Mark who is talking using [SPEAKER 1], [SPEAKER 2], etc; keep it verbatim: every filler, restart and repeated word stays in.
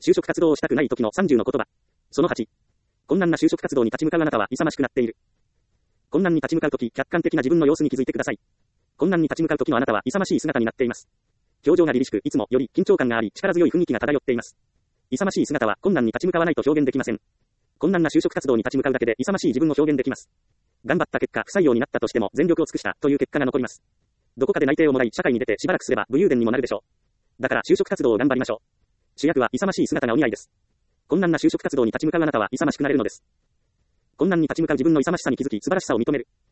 [SPEAKER 1] 就職活動をしたくない時のさんじゅうの言葉。そのはち。困難な就職活動に立ち向かうあなたは勇ましくなっている。困難に立ち向かうとき、客観的な自分の様子に気づいてください。困難に立ち向かうときのあなたは勇ましい姿になっています。表情が凛々しく、いつもより緊張感があり、力強い雰囲気が漂っています。勇ましい姿は困難に立ち向かわないと表現できません。困難な就職活動に立ち向かうだけで勇ましい自分を表現できます。頑張った結果、不採用になったとしても全力を尽くしたという結果が残ります。どこかで内定をもらい、社会に出てしばらくすれば武勇伝にもなるでしょう。だから就職活動を頑張りましょう。主役は勇ましい姿がお似合いです。困難な就職活動に立ち向かうあなたは勇ましくなれるのです。困難に立ち向かう自分の勇ましさに気づき、素晴らしさを認める。